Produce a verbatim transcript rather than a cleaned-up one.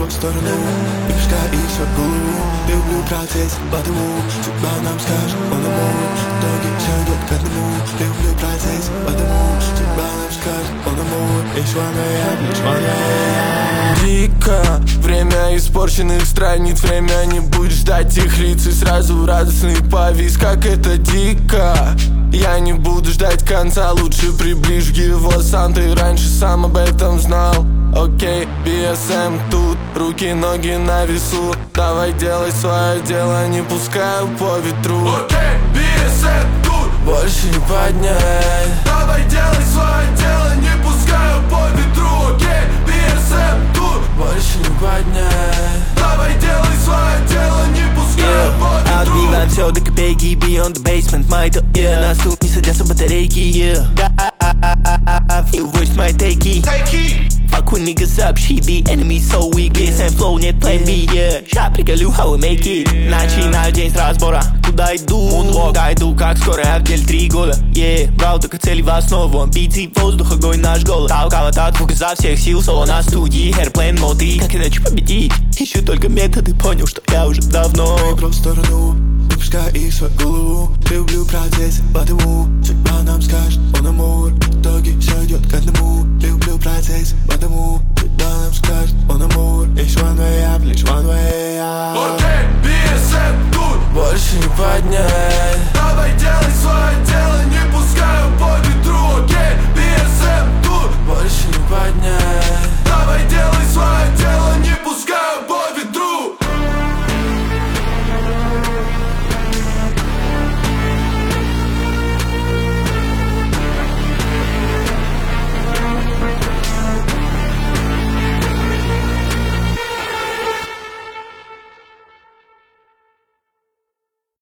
в сторону, пешка и все в голову. Люблю процесс, потому судьба нам скажет он ему. В итоге все идет к одному. Люблю процесс, потому судьба нам скажет он ему. Лишь one way, лишь one way. Дико, время испорченных страниц. Время не будет ждать их лиц. И сразу радостный повис, как это дико. Я не буду ждать конца, лучше приближу его сам. Ты раньше сам об этом знал. Окей, би эс эм тут, руки, ноги на весу. Давай делай свое дело, не пускаю по ветру. Окей, би эс эм тут, больше не поднять. Давай делай свое дело, не пускаю по ветру. Окей, би эс эм тут, больше не поднять. Давай делай свое дело, не пускаю yeah. по ветру. Отбиваем все до копейки, beyond the basement, my to, yeah. Нас тут не садятся батарейки, yeah. You voiced my takey. Fuck with niggas up, she the enemy so weak. би эс эм flow, нет plan B, yeah. Ща приколю, how we make it. Начинаю день с разбора. Куда иду? Moonwalk, а иду как скоро, я в деле три года, yeah. Брал только цели в основу, амбиции, воздух, огонь, наш голод. Толково так, звук изо всех сил, соло на студии, hairplane, моды. Как иначе победить? Ищу только методы, понял, что я уже давно. Мы в сторону, пешка и свою голову. Люблю процесс, потому судьба нам скажет он ему. В итоге все идет к одному. Люблю процесс, потому судьба нам скажет он ему. Лишь one way up, лишь one way up. Окей, би эс эм тут, больше не поднять.